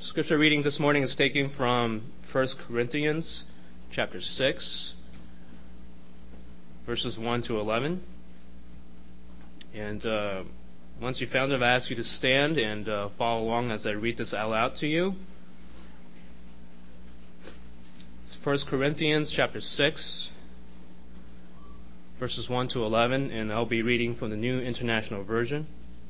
Scripture reading this morning is taken from 1 Corinthians chapter 6, verses 1 to 11. And once you found it, I ask you to stand and follow along as I read this out loud to you. It's 1 Corinthians chapter 6, verses 1 to 11, and I'll be reading from the New International Version.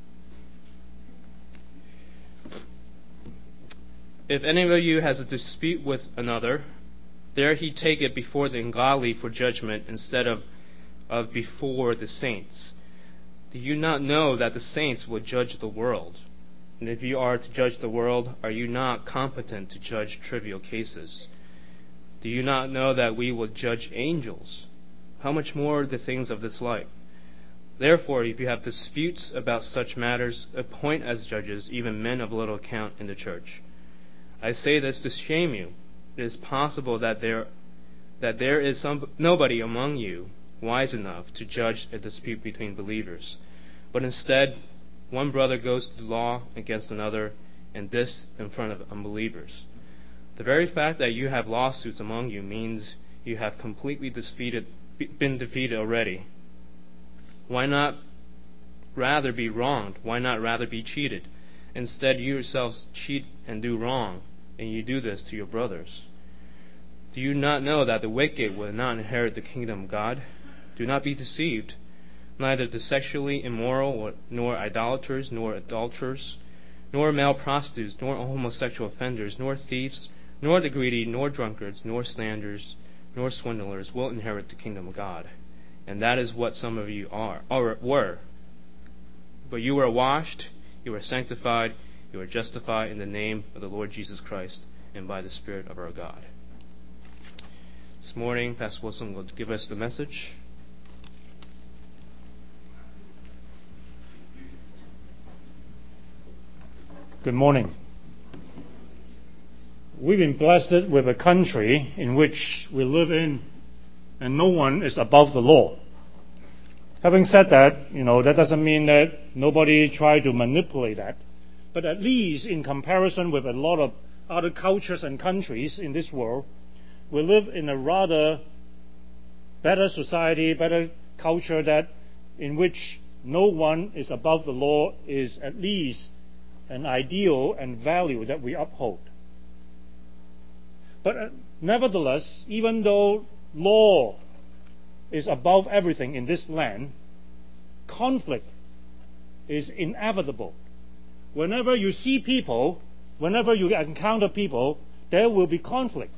If any of you has a dispute with another, there he take it before the ungodly for judgment instead of before the saints. Do you not know that the saints will judge the world? And if you are to judge the world, are you not competent to judge trivial cases? Do you not know that we will judge angels? How much more the things of this life? Therefore, if you have disputes about such matters, appoint as judges even men of little account in the church. I say this to shame you. It is possible that there is nobody among you wise enough to judge a dispute between believers. But instead, one brother goes to law against another, and this in front of unbelievers. The very fact that you have lawsuits among you means you have completely been defeated already. Why not rather be wronged? Why not rather be cheated? Instead, you yourselves cheat and do wrong, and you do this to your brothers. Do you not know that the wicked will not inherit the kingdom of God? Do not be deceived. Neither the sexually immoral, nor idolaters, nor adulterers, nor male prostitutes, nor homosexual offenders, nor thieves, nor the greedy, nor drunkards, nor slanderers, nor swindlers will inherit the kingdom of God. And that is what some of you were. But you were washed, you were sanctified, you are justified in the name of the Lord Jesus Christ and by the Spirit of our God. This morning, Pastor Wilson will give us the message. Good morning. We've been blessed with a country in which we live in, and no one is above the law. Having said that, that doesn't mean that nobody tried to manipulate that. But at least in comparison with a lot of other cultures and countries in this world, we live in a rather better society, better culture in which no one is above the law is at least an ideal and value that we uphold. But nevertheless, even though law is above everything in this land, conflict is inevitable. Whenever you see people, whenever you encounter people, there will be conflict.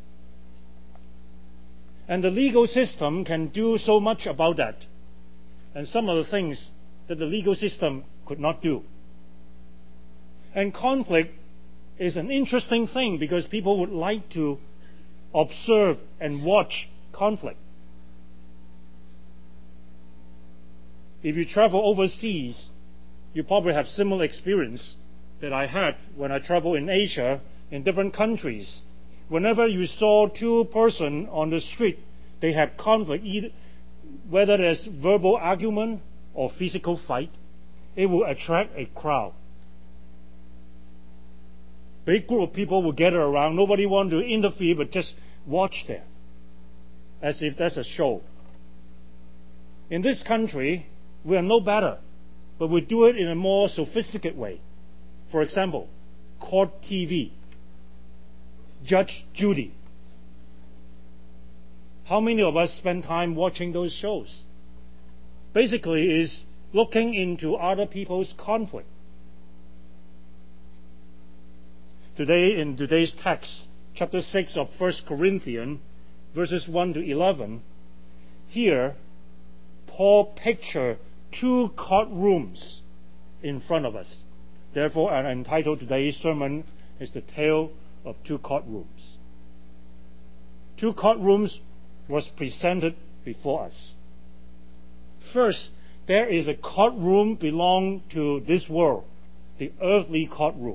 And the legal system can do so much about that. And some of the things that the legal system could not do. And conflict is an interesting thing because people would like to observe and watch conflict. If you travel overseas, you probably have similar experience that I had when I traveled in Asia, in different countries. Whenever you saw two persons on the street, they have conflict, whether there's verbal argument or physical fight, it will attract a crowd. Big group of people will gather around. Nobody want to interfere, but just watch there, as if that's a show. In this country, we are no better, but we do it in a more sophisticated way. For example, Court TV, Judge Judy. How many of us spend time watching those shows? Basically, is looking into other people's conflict. Today, in today's text, chapter 6 of 1 Corinthians, verses 1 to 11, here, Paul pictures two courtrooms in front of us. Therefore, I entitled today's sermon is The Tale of Two Courtrooms. Two courtrooms was presented before us. First, there is a courtroom belong to this world, the earthly courtroom.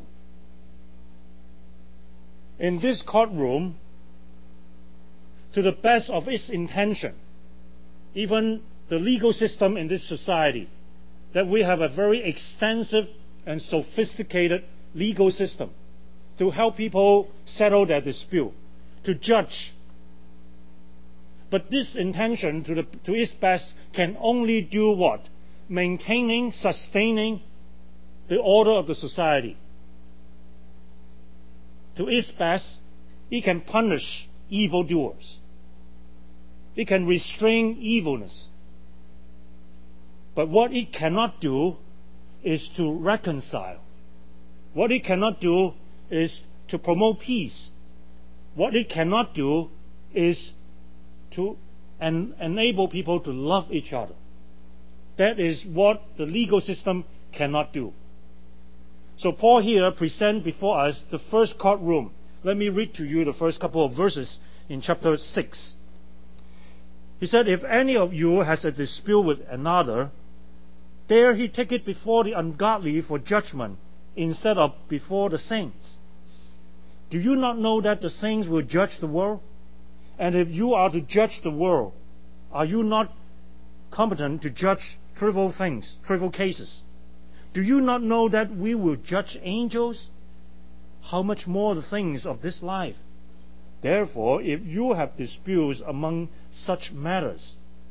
In this courtroom, to the best of its intention, even the legal system in this society, that we have a very extensive and sophisticated legal system. to help people settle their dispute, to judge. But this intention, to its best, can only do what? Maintaining, sustaining the order of the society. To its best, it can punish evildoers. It can restrain evilness. But what it cannot do is to reconcile. What it cannot do is to promote peace. What it cannot do is to enable people to love each other. That is what the legal system cannot do. So Paul here presents before us the first courtroom. Let me read to you the first couple of verses in chapter 6. He said, if any of you has a dispute with another, dare he take it before the ungodly for judgment, instead of before the saints. Do you not know that the saints will judge the world? And if you are to judge the world, are you not competent to judge trivial things, trivial cases? Do you not know that we will judge angels? How much more the things of this life? Therefore, if you have disputes about such matters,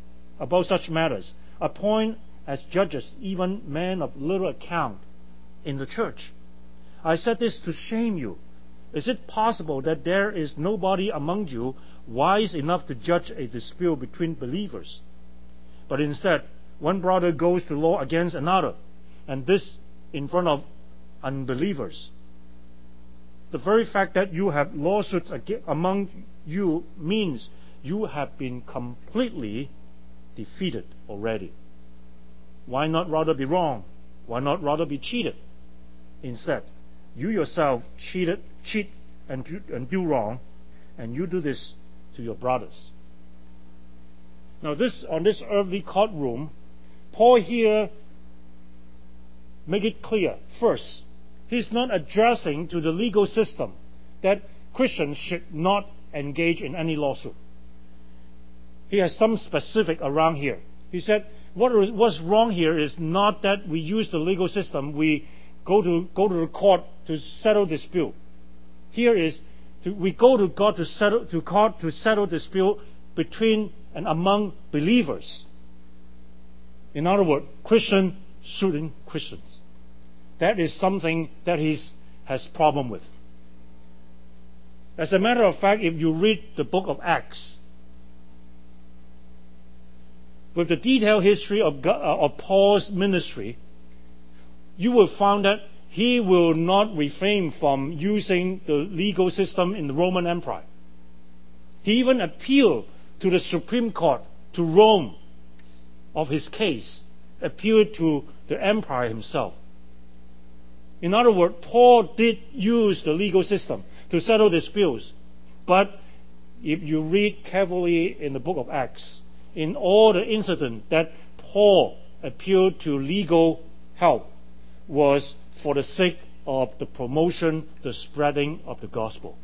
appoint as judges even men of little account in the church. I said this to shame you. Is it possible that there is nobody among you wise enough to judge a dispute between believers? But instead, one brother goes to law against another, and this in front of unbelievers. The very fact that you have lawsuits among you means you have been completely defeated already. Why not rather be wrong? Why not rather be cheated? Instead, you yourself cheat and do wrong, and you do this to your brothers. Now on this earthly courtroom, Paul here make it clear. First, he's not addressing to the legal system that Christians should not engage in any lawsuit. He has some specific around here. He said, what's wrong here is not that we use the legal system, we go to the court to settle dispute. Here is we go to God to settle dispute between and among believers. In other words, Christian suing Christians. That is something that he has problem with. As a matter of fact, if you read the book of Acts, with the detailed history of Paul's ministry, you will find that he will not refrain from using the legal system in the Roman Empire. He even appealed to the Supreme Court, to Rome, of his case, appealed to the empire himself. In other words, Paul did use the legal system to settle disputes. But if you read carefully in the book of Acts, in all the incidents that Paul appealed to legal help was for the sake of the promotion, the spreading of the gospel.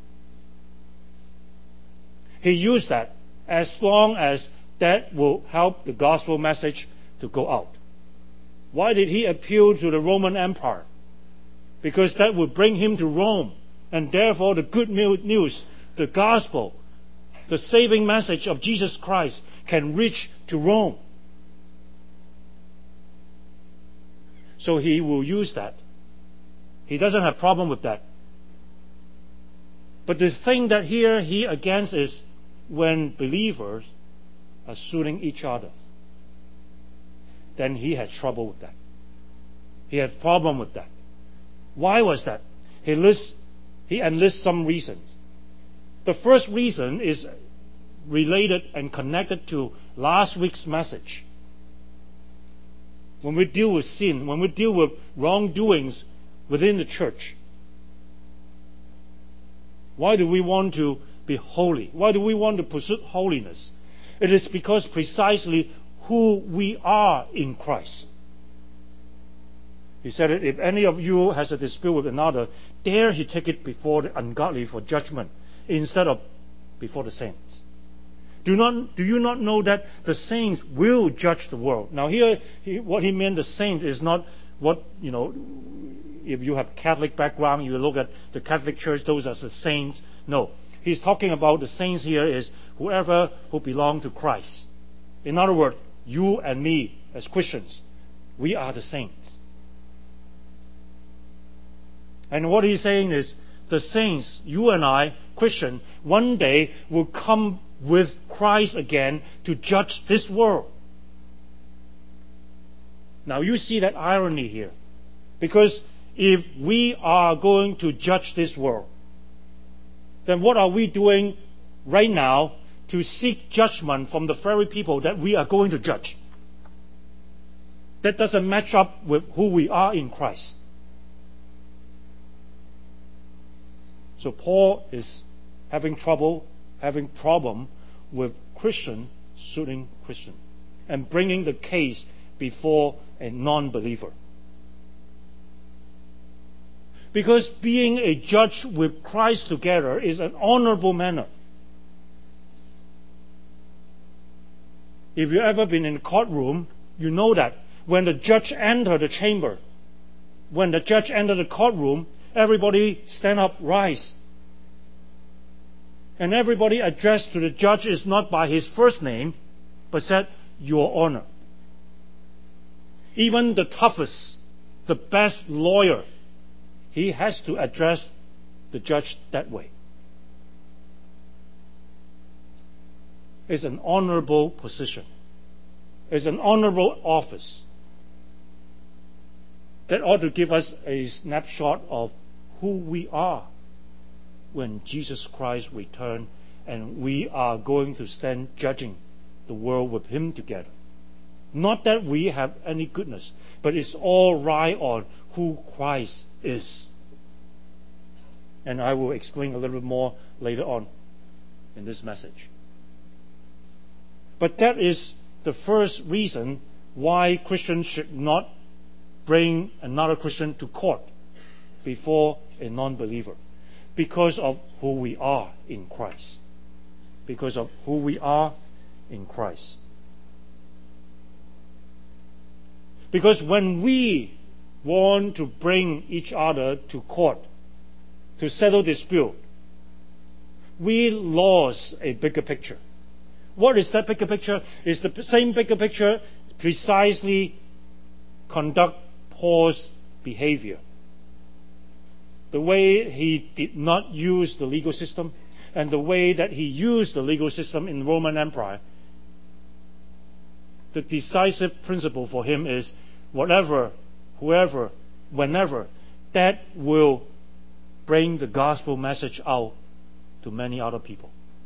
He used that as long as that will help the gospel message to go out. Why did he appeal to the Roman Empire? Because that would bring him to Rome, and therefore the good news, the gospel, the saving message of Jesus Christ can reach to Rome. So he will use that. He doesn't have problem with that. But the thing that here he against is when believers are suing each other. Then he has trouble with that. He has problem with that. Why was that? He enlists some reasons. The first reason is related and connected to last week's message. When we deal with sin, when we deal with wrongdoings within the church, why do we want to be holy? Why do we want to pursue holiness? It is because precisely who we are in Christ. He said, if any of you has a dispute with another, dare he take it before the ungodly for judgment, instead of before the saints. Do you not know that the saints will judge the world? Now here, what he meant the saints is not what, if you have Catholic background, you look at the Catholic Church, those are the saints. No. He's talking about the saints here is whoever who belong to Christ. In other words, you and me as Christians, we are the saints. And what he's saying is, the saints, you and I, Christian, one day will come with Christ again to judge this world. Now you see that irony here. Because if we are going to judge this world, then what are we doing right now to seek judgment from the very people that we are going to judge? That doesn't match up with who we are in Christ. So Paul is having problem with Christian suing Christian and bringing the case before a non-believer. Because being a judge with Christ together is an honorable manner. If you've ever been in a courtroom, you know that when the judge enters the chamber, when the judge enters the courtroom, everybody stand up, rise. And everybody addressed to the judge is not by his first name, but said, Your Honor. Even the toughest, the best lawyer, he has to address the judge that way. It's an honorable position. It's an honorable office. That ought to give us a snapshot of who we are when Jesus Christ returns and we are going to stand judging the world with Him together. Not that we have any goodness, but it's all right on who Christ is. And I will explain a little bit more later on in this message. But that is the first reason why Christians should not bring another Christian to court before a non-believer. Because of who we are in Christ. Because of who we are in Christ. Because when we want to bring each other to court to settle dispute, we lost a bigger picture. What is that bigger picture? It's the same bigger picture precisely conduct Paul's behavior. The way he did not use the legal system and the way that he used the legal system in the Roman Empire. The decisive principle for him is whatever, whoever, whenever, that will bring the gospel message out to many other people.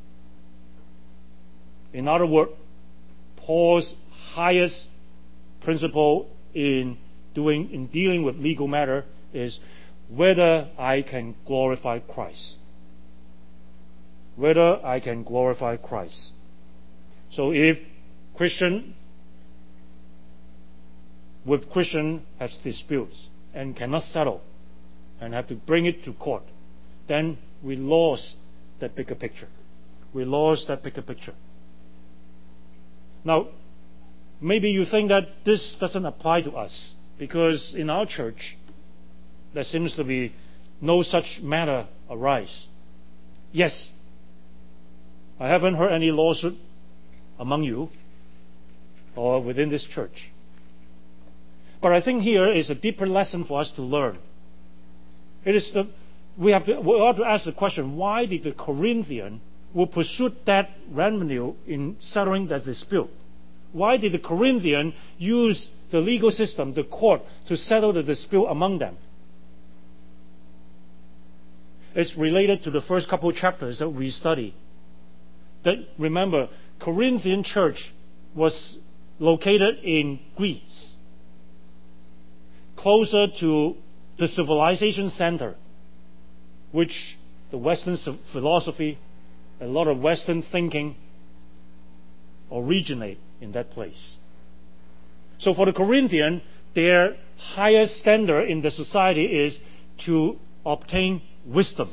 In other words, Paul's highest principle in dealing with legal matter is whether I can glorify Christ. Whether I can glorify Christ. So if Christian has disputes and cannot settle and have to bring it to court, then we lost that bigger picture. We lost that bigger picture. Now, maybe you think that this doesn't apply to us because in our church, there seems to be no such matter arise. Yes, I haven't heard any lawsuit among you or within this church. But I think here is a deeper lesson for us to learn. We ought to ask the question, why did the Corinthians will pursue that revenue in settling that dispute? Why did the Corinthians use the legal system, the court, to settle the dispute among them? It's related to the first couple of chapters that we study. That, remember, Corinthian church was located in Greece, closer to the civilization center, which the Western philosophy, a lot of Western thinking originate in that place. So for the Corinthians, their highest standard in the society is to obtain wisdom.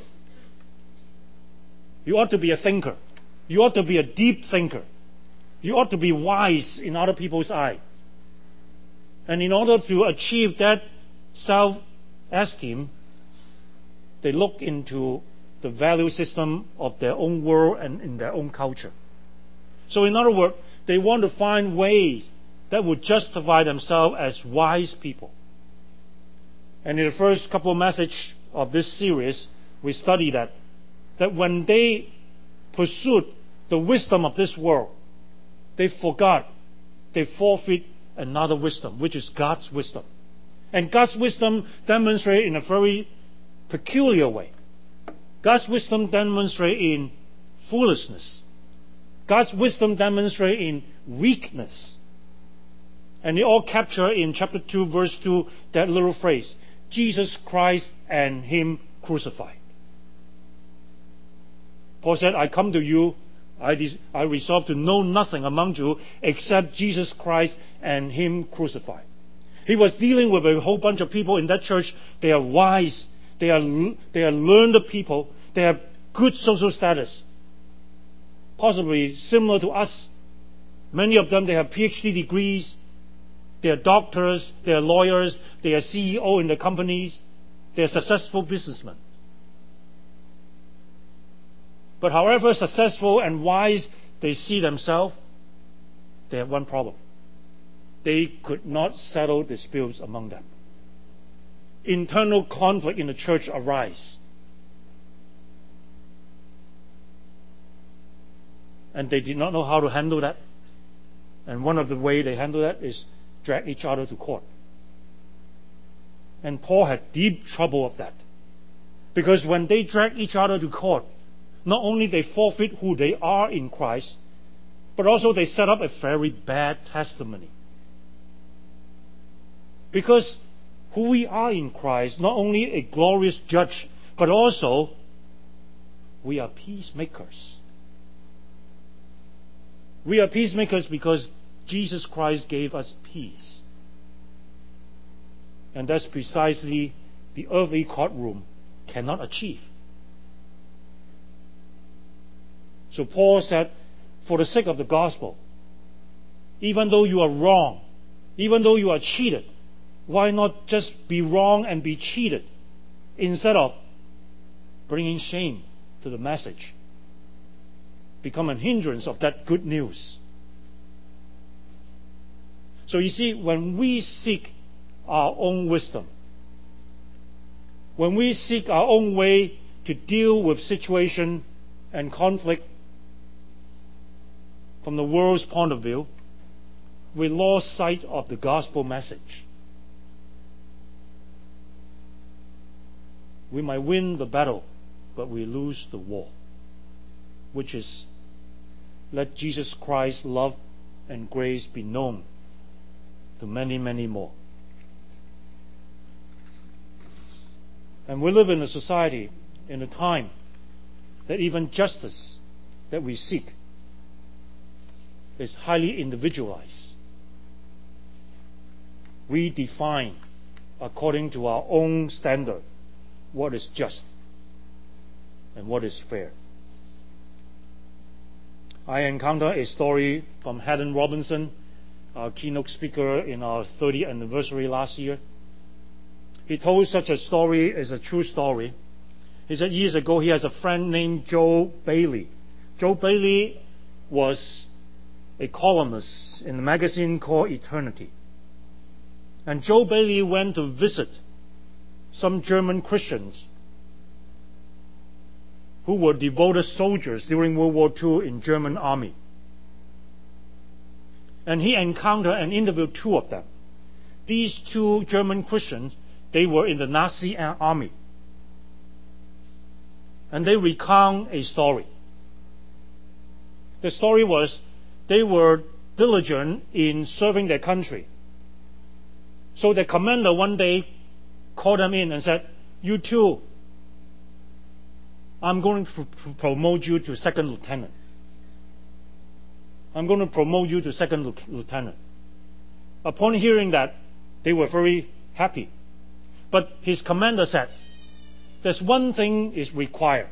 You ought to be a thinker. You ought to be a deep thinker. You ought to be wise in other people's eyes. And in order to achieve that self-esteem, they look into the value system of their own world and in their own culture. So in other words, they want to find ways that would justify themselves as wise people. And in the first couple of messages of this series, we study that when they pursued the wisdom of this world, they forfeit another wisdom, which is God's wisdom. And God's wisdom demonstrated in a very peculiar way. God's wisdom demonstrates in foolishness. God's wisdom demonstrates in weakness. And they all capture in chapter 2, verse 2, that little phrase, Jesus Christ and Him crucified. Paul said, I come to you, I resolve to know nothing among you except Jesus Christ and Him crucified. He was dealing with a whole bunch of people in that church. They are wise. They are learned people. They have good social status. Possibly similar to us. Many of them, they have PhD degrees. They are doctors. They are lawyers. They are CEO in the companies. They are successful businessmen. But however successful and wise they see themselves, they have one problem. They could not settle disputes among them. Internal conflict in the church arise. And they did not know how to handle that. And one of the ways they handle that is drag each other to court. And Paul had deep trouble of that. Because when they drag each other to court, not only they forfeit who they are in Christ, but also they set up a very bad testimony. Because who we are in Christ, not only a glorious judge, but also we are peacemakers. We are peacemakers because Jesus Christ gave us peace. And that's precisely the earthly courtroom cannot achieve. So Paul said, for the sake of the gospel, even though you are wrong, even though you are cheated, why not just be wrong and be cheated instead of bringing shame to the message? Become a hindrance of that good news. So you see, when we seek our own wisdom, when we seek our own way to deal with situation and conflict from the world's point of view, we lost sight of the gospel message. We might win the battle, but we lose the war, which is let Jesus Christ's love and grace be known to many, many more. And we live in a society, in a time, that even justice that we seek is highly individualized. We define, according to our own standard, what is just and what is fair. I encountered a story from Haddon Robinson, our keynote speaker in our 30th anniversary last year. He told such a story, it's a true story. He said years ago he has a friend named Joe Bailey. Joe Bailey was a columnist in a magazine called Eternity. And Joe Bailey went to visit some German Christians who were devoted soldiers during World War II in German army. And he encountered and interviewed two of them. These two German Christians, they were in the Nazi army. And they recount a story. The story was they were diligent in serving their country. So the commander one day called them in and said, you two, I'm going to promote you to second lieutenant. I'm going to promote you to second lieutenant. Upon hearing that, they were very happy. But his commander said, there's one thing is required.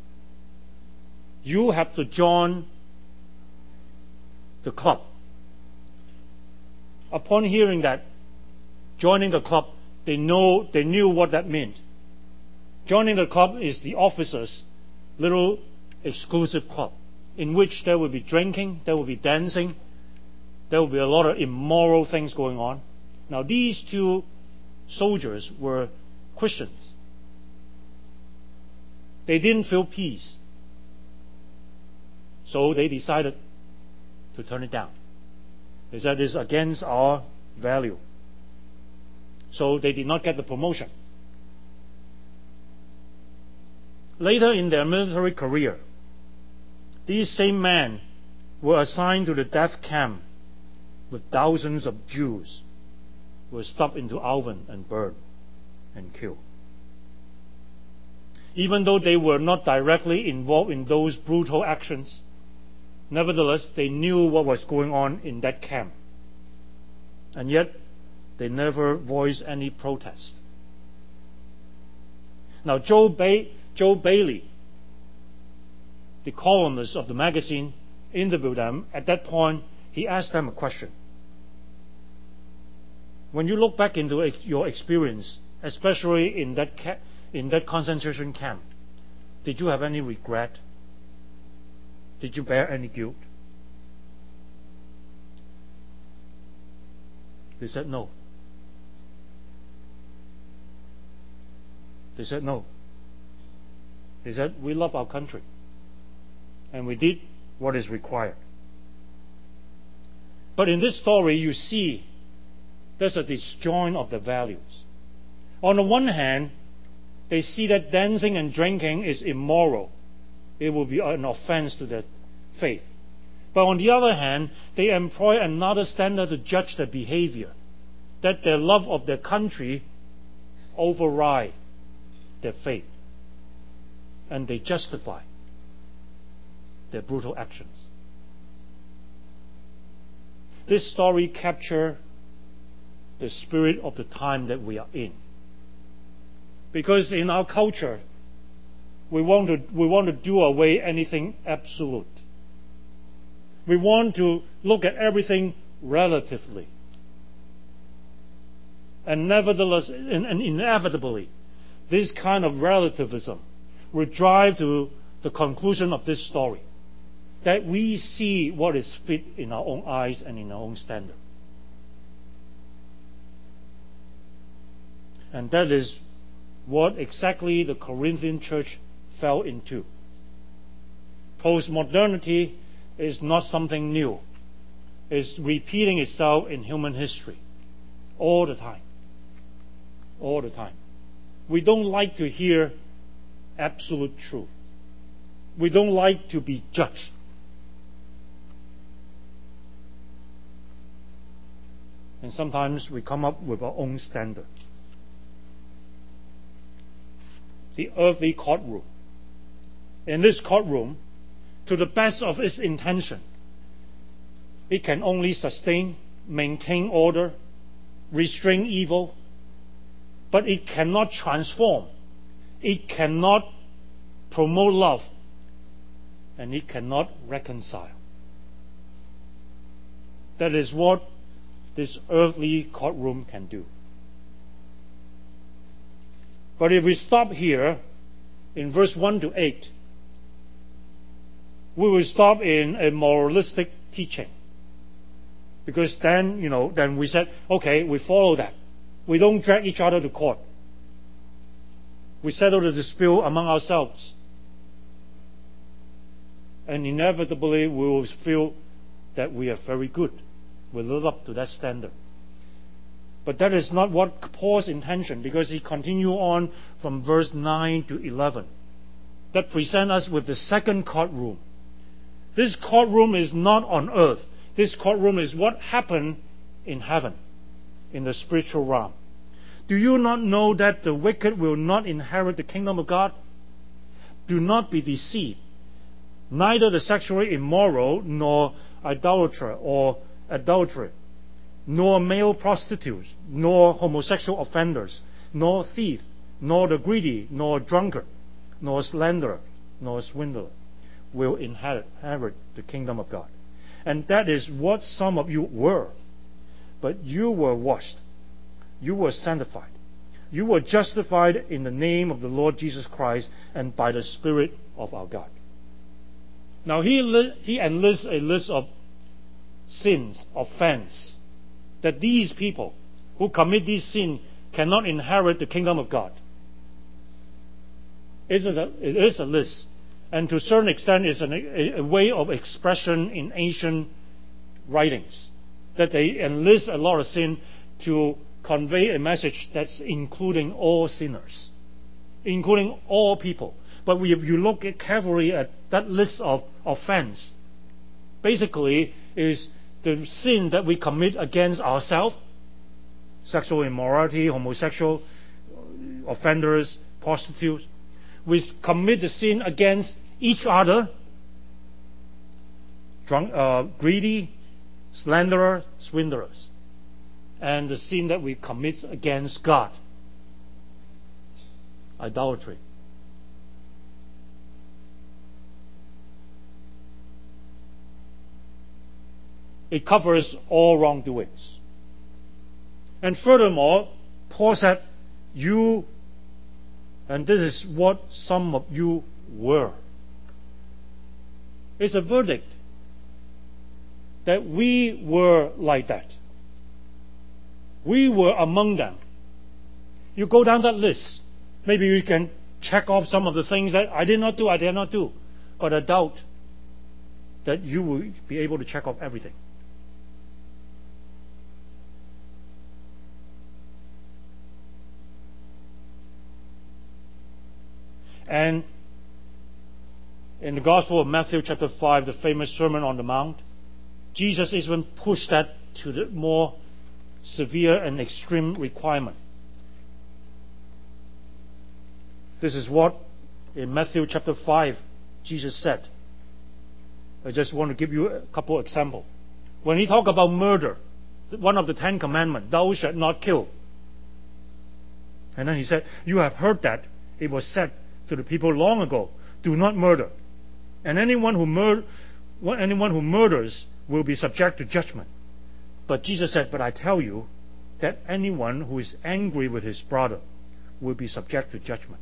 You have to join the club. Upon hearing that, joining the club, they knew what that meant. Joining the club is the officers' little exclusive club, in which there will be drinking, there will be dancing, there will be a lot of immoral things going on. Now, these two soldiers were Christians. They didn't feel peace. So they decided to turn it down. They said it's against our value. So they did not get the promotion. Later in their military career, these same men were assigned to the death camp with thousands of Jews who were stuffed into oven and burned and killed. Even though they were not directly involved in those brutal actions, nevertheless, they knew what was going on in that camp. And yet, they never voiced any protest. Now, Joe Bailey, the columnist of the magazine, interviewed them. At that point, he asked them a question. When you look back into your experience, especially in that concentration camp, did you have any regret? Did you bear any guilt? They said no. They said no. They said, we love our country, and we did what is required. But in this story, you see there's a disjoint of the values. On the one hand, they see that dancing and drinking is immoral. It will be an offense to their faith. But on the other hand, they employ another standard to judge their behavior, that their love of their country override their faith. And they justify their brutal actions. This story captures the spirit of the time that we are in. Because in our culture, we want to do away anything absolute. We want to look at everything relatively. And nevertheless, and inevitably, this kind of relativism will drive to the conclusion of this story, that we see what is fit in our own eyes and in our own standard. And that is what exactly the Corinthian church fell into. Postmodernity is not something new. It's repeating itself in human history all the time. All the time. We don't like to hear absolute truth. We don't like to be judged. And sometimes we come up with our own standard. The earthly courtroom. In this courtroom, to the best of its intention, it can only sustain, maintain order, restrain evil, but it cannot transform. It cannot promote love, and it cannot reconcile. That is what this earthly courtroom can do. But if we stop here, in verse 1 to 8, we will stop in a moralistic teaching. Because then we said, okay, we follow that. We don't drag each other to court. We settle the dispute among ourselves. And inevitably we will feel that we are very good. We live up to that standard. But that is not what Paul's intention, because he continues on from verse 9 to 11. That present us with the second courtroom. This courtroom is not on earth. This courtroom is what happened in heaven, in the spiritual realm. Do you not know that the wicked will not inherit the kingdom of God? Do not be deceived. Neither the sexually immoral, nor idolater or adulterer, nor male prostitutes, nor homosexual offenders, nor thief, nor the greedy, nor drunkard, nor slanderer, nor swindler will inherit the kingdom of God. And that is what some of you were. But you were washed, you were sanctified. You were justified in the name of the Lord Jesus Christ and by the Spirit of our God. Now he enlists a list of sins, offense, that these people who commit these sins cannot inherit the kingdom of God. It is a list, and to a certain extent is a way of expression in ancient writings, that they enlist a lot of sin to convey a message that's including all sinners, including all people. But if you look carefully at that list of offense, basically is the sin that we commit against ourselves: sexual immorality, homosexual offenders, prostitutes. We commit the sin against each other: greedy, slanderers, swindlers. And the sin that we commit against God: idolatry. It covers all wrongdoings. And furthermore, Paul said, you, and this is what some of you were. It's a verdict that we were like that. We were among them. You go down that list. Maybe you can check off some of the things that I did not do. But I doubt that you will be able to check off everything. And in the Gospel of Matthew chapter 5, the famous Sermon on the Mount, Jesus even pushed that to the more severe and extreme requirement. This is what in Matthew chapter 5 Jesus said. I just want to give you a couple of examples. When he talked about murder, one of the 10 commandments, thou shalt not kill. And then he said, you have heard that it was said to the people long ago, do not murder. And anyone who murders will be subject to judgment. But Jesus said, but I tell you that anyone who is angry with his brother will be subject to judgment.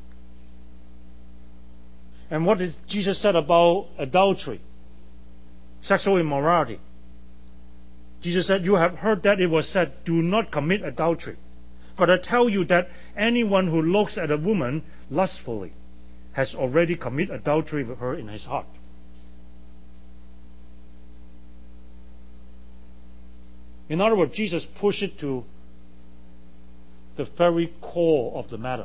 And what did Jesus said about adultery, sexual immorality? Jesus said, you have heard that it was said, do not commit adultery. But I tell you that anyone who looks at a woman lustfully has already committed adultery with her in his heart. In other words, Jesus pushed it to the very core of the matter.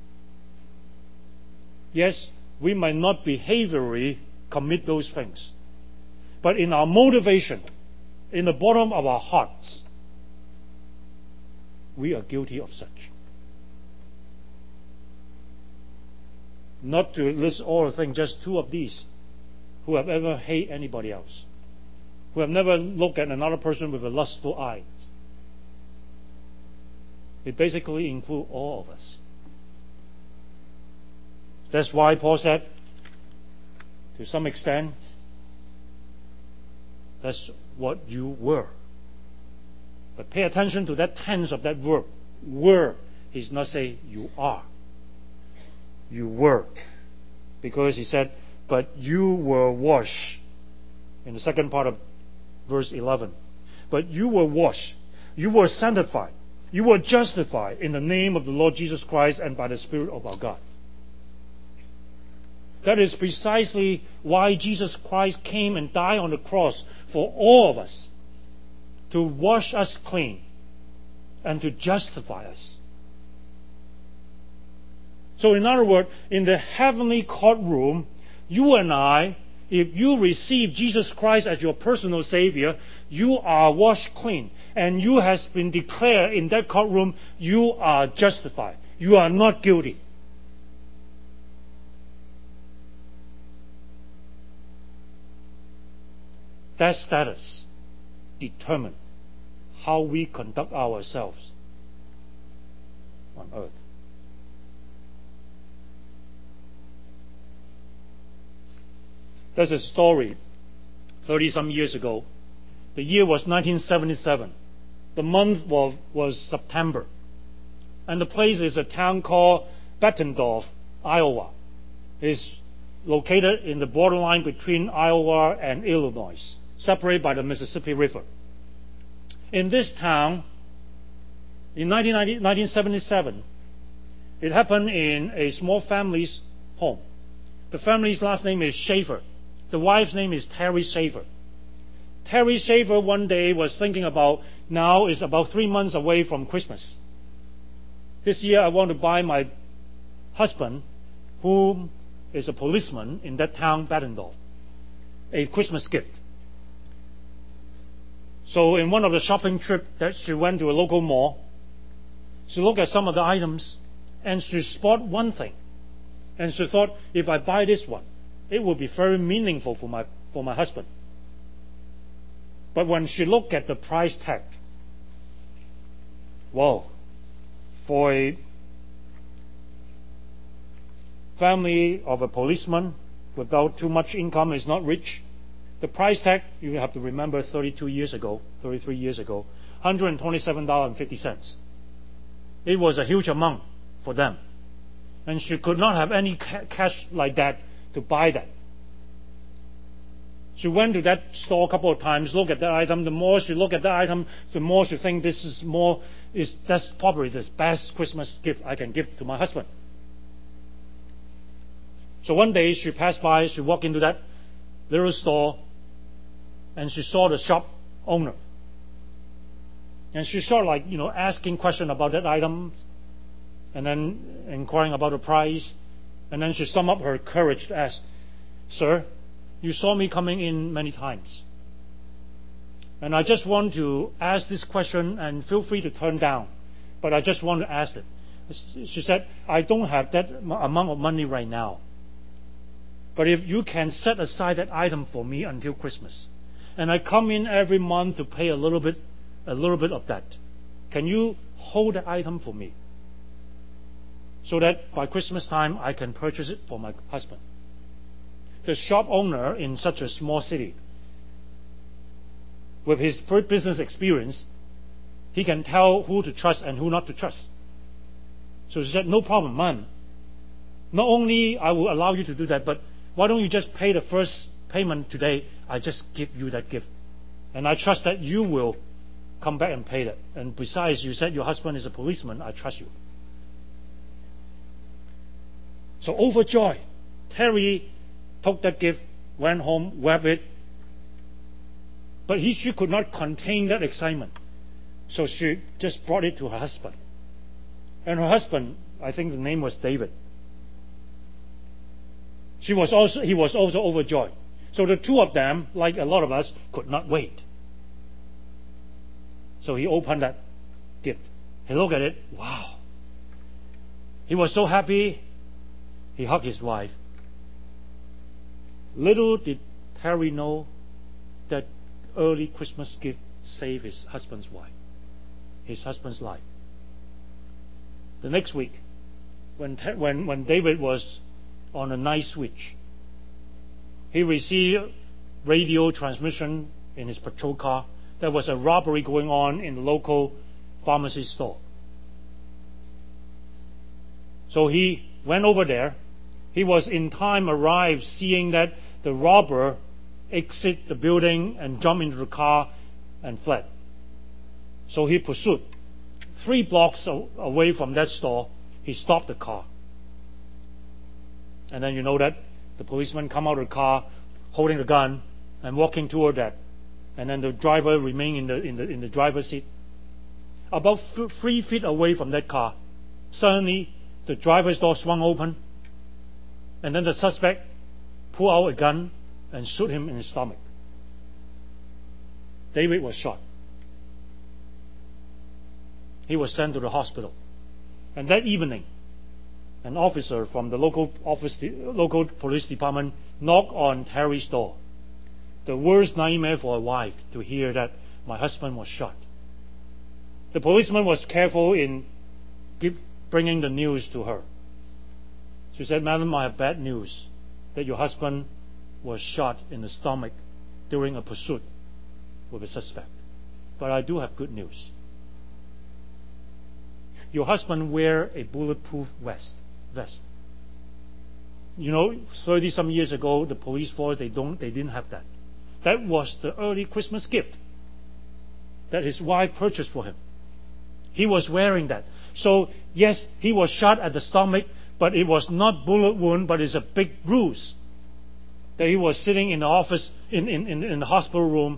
Yes, we might not behaviorally commit those things, but in our motivation, in the bottom of our hearts, we are guilty of such. Not to list all the things, just 2 of these: who have ever hated anybody else, who have never looked at another person with a lustful eye. It basically includes all of us. That's why Paul said, to some extent, that's what you were. But pay attention to that tense of that verb. Were. He's not saying you are. You were. Because he said, but you were washed. In the second part of verse 11. But you were washed. You were sanctified. You were justified in the name of the Lord Jesus Christ and by the Spirit of our God. That is precisely why Jesus Christ came and died on the cross for all of us, to wash us clean and to justify us. So in other words, in the heavenly courtroom, you and I, if you receive Jesus Christ as your personal Savior, you are washed clean. And you has been declared in that courtroom, you are justified. You are not guilty. That status determines how we conduct ourselves on earth. There's a story 30-some years ago. The year was 1977. The month was September. And the place is a town called Bettendorf, Iowa. It's located in the borderline between Iowa and Illinois, separated by the Mississippi River. In this town, in 1977, it happened in a small family's home. The family's last name is Schaefer. The wife's name is Terry Schaefer. Terry Schaefer one day was thinking about, now is about 3 months away from Christmas. This year I want to buy my husband, who is a policeman in that town, Bettendorf, a Christmas gift. So in one of the shopping trips that she went to a local mall, she looked at some of the items and she spotted one thing. And she thought, if I buy this one, it will be very meaningful for my husband. But when she looked at the price tag, wow, for a family of a policeman without too much income, is not rich, the price tag, you have to remember 33 years ago, $127.50. It was a huge amount for them. And she could not have any cash like that to buy that. She went to that store a couple of times, looked at that item. The more she looked at that item, the more she think that's probably the best Christmas gift I can give to my husband. So one day she passed by, she walked into that little store, and she saw the shop owner. And she sort of asking questions about that item, and then inquiring about the price. And then she summoned up her courage to ask, "Sir, you saw me coming in many times. And I just want to ask this question, and feel free to turn down. But I just want to ask it." She said, "I don't have that amount of money right now. But if you can set aside that item for me until Christmas, and I come in every month to pay a little bit of that, can you hold that item for me? So that by Christmas time I can purchase it for my husband." The shop owner in such a small city, with his business experience, he can tell who to trust and who not to trust. So she said, "No problem, ma'am. Not only I will allow you to do that, but why don't you just pay the first payment today? I just give you that gift. And I trust that you will come back and pay that. And besides, you said your husband is a policeman. I trust you." So overjoyed, Terry took that gift, went home, wept it. But she could not contain that excitement. So she just brought it to her husband. And her husband, I think the name was David, he was also overjoyed. So the two of them, like a lot of us, could not wait. So he opened that gift. He looked at it. Wow. He was so happy. He hugged his wife. Little did Terry know that early Christmas gift saved his husband's life. The next week, when David was on a night switch, he received radio transmission in his patrol car. There was a robbery going on in the local pharmacy store. So he went over there. He was in time arrived, seeing that the robber exit the building and jumped into the car and fled. So he pursued. 3 blocks away from that store, he stopped the car. And then you know that the policeman come out of the car holding the gun and walking toward that. And then the driver remained in the driver's seat. About 3 feet away from that car, suddenly the driver's door swung open, and then the suspect pulled out a gun and shot him in the stomach. David was shot. He was sent to the hospital. And that evening, an officer from the local police department knocked on Terry's door. The worst nightmare for a wife to hear that my husband was shot. The policeman was careful in bringing the news to her. She said, "Madam, I have bad news that your husband was shot in the stomach during a pursuit with a suspect. But I do have good news. your husband wear a bulletproof vest. 30 some years ago, the police force, they didn't have that. That was the early Christmas gift that his wife purchased for him. He was wearing that. So yes, he was shot at the stomach, but it was not bullet wound, but it's a big bruise. That he was sitting in the office, in the hospital room.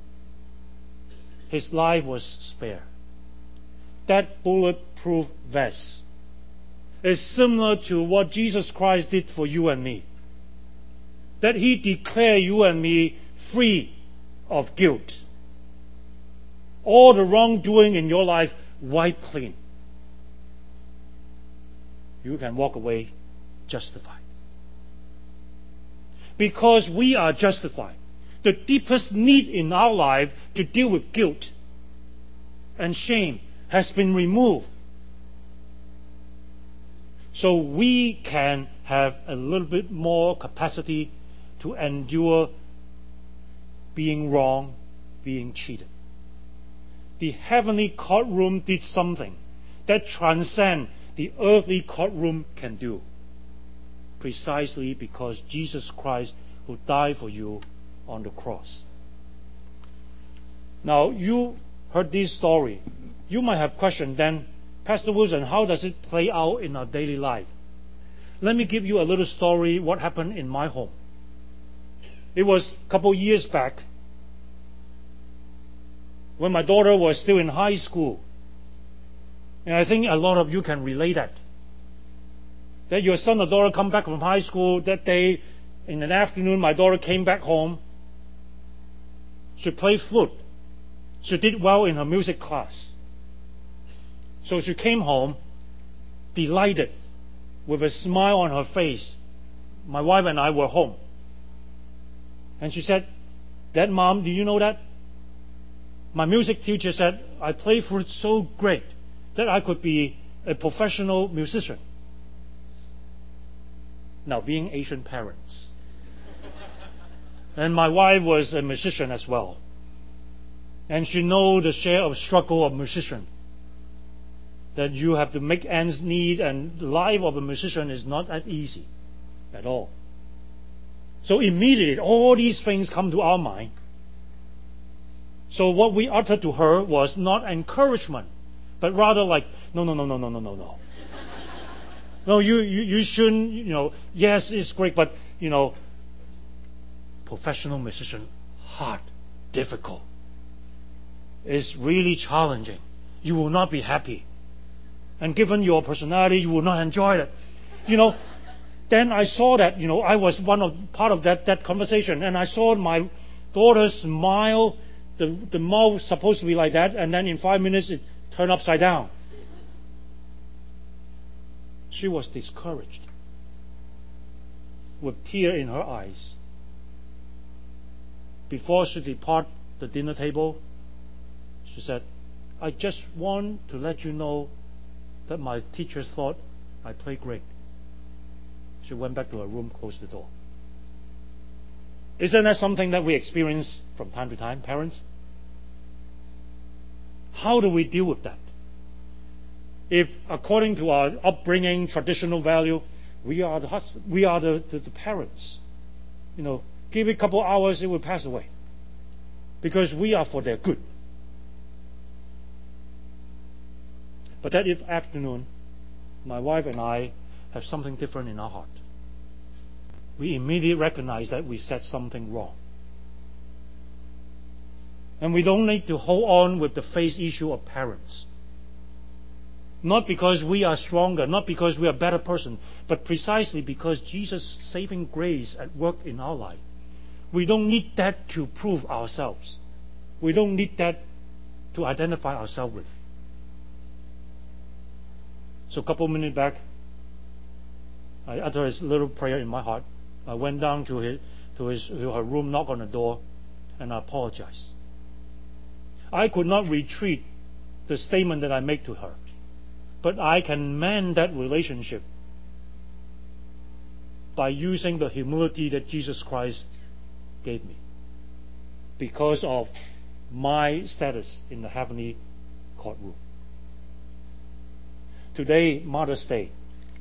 His life was spared. That bulletproof vest is similar to what Jesus Christ did for you and me. That He declared you and me free of guilt. All the wrongdoing in your life wiped clean. You can walk away justified. Because we are justified, the deepest need in our life to deal with guilt and shame has been removed. So we can have a little bit more capacity to endure being wrong, being cheated. The heavenly courtroom did something that transcends the earthly courtroom can do. Precisely because Jesus Christ who died for you on the cross. Now, you heard this story. You might have questioned then, Pastor Wilson, how does it play out in our daily life? Let me give you a little story what happened in my home. It was a couple years back when my daughter was still in high school. And I think a lot of you can relate that your son or daughter come back from high school that day. In the afternoon, my daughter came back home. She played flute. She did well in her music class. So she came home, delighted, with a smile on her face. My wife and I were home. And she said, "Dad, Mom, do you know that? My music teacher said I play flute so great that I could be a professional musician." Now, being Asian parents. And my wife was a musician as well. And she knows the share of struggle of musician. That you have to make ends meet, and the life of a musician is not that easy at all. So immediately, all these things come to our mind. So what we uttered to her was not encouragement, but rather like, no. No, you shouldn't, yes, it's great, but, professional musician, hard, difficult. It's really challenging. You will not be happy. And given your personality, you will not enjoy it. Then I saw that, I was part of that conversation, and I saw my daughter smile, the mouth supposed to be like that, and then in 5 minutes it turned upside down. She was discouraged, with tears in her eyes. Before she departed the dinner table, she said, "I just want to let you know that my teachers thought I played great." She went back to her room, closed the door. Isn't that something that we experience from time to time, parents? How do we deal with that? If, according to our upbringing, traditional value, we are the husband, we are the parents. Give it a couple hours, it will pass away. Because we are for their good. But that afternoon, my wife and I have something different in our heart. We immediately recognize that we said something wrong. And we don't need to hold on with the face issue of parents. Not because we are stronger, not because we are a better person, but precisely because Jesus' saving grace at work in our life. We don't need that to prove ourselves. We don't need that to identify ourselves with. So a couple minutes back, I uttered a little prayer in my heart. I went down to her room, knocked on the door, and I apologized. I could not retreat the statement that I made to her, but I can mend that relationship by using the humility that Jesus Christ gave me because of my status in the heavenly courtroom. today, Mother's Day.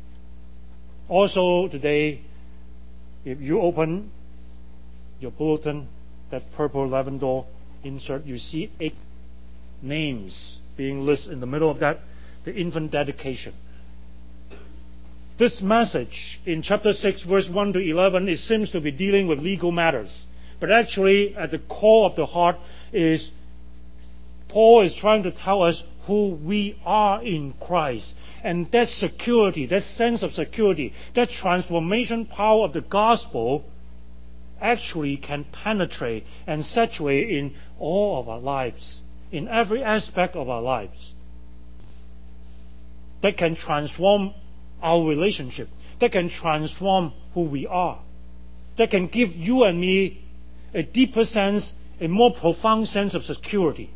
Also today, if you open your bulletin, that purple lavender insert, you see 8 names being listed in the middle of that, the infant dedication. This message in chapter 6, verse 1 to 11, it seems to be dealing with legal matters. But actually, at the core of the heart is Paul is trying to tell us who we are in Christ. And that security, that sense of security, that transformation power of the gospel actually can penetrate and saturate in all of our lives, in every aspect of our lives. That can transform our relationship, that can transform who we are, that can give you and me a deeper sense, a more profound sense of security.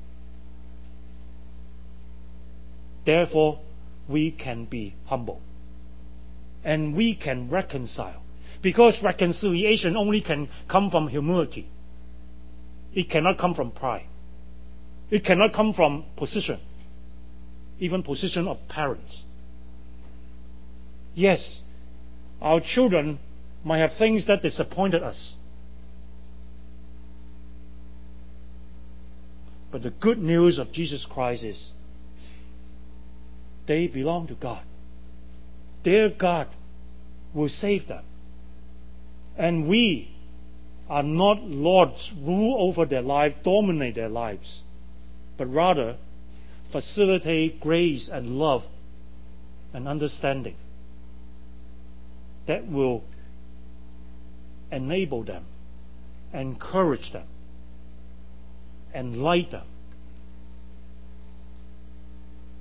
Therefore, we can be humble. And we can reconcile. Because reconciliation only can come from humility. It cannot come from pride. It cannot come from position. Even position of parents. Yes, our children might have things that disappointed us. But the good news of Jesus Christ is they belong to God. Their God will save them. And we are not lords, rule over their life, dominate their lives, but rather facilitate grace and love and understanding that will enable them, encourage them, enlighten them,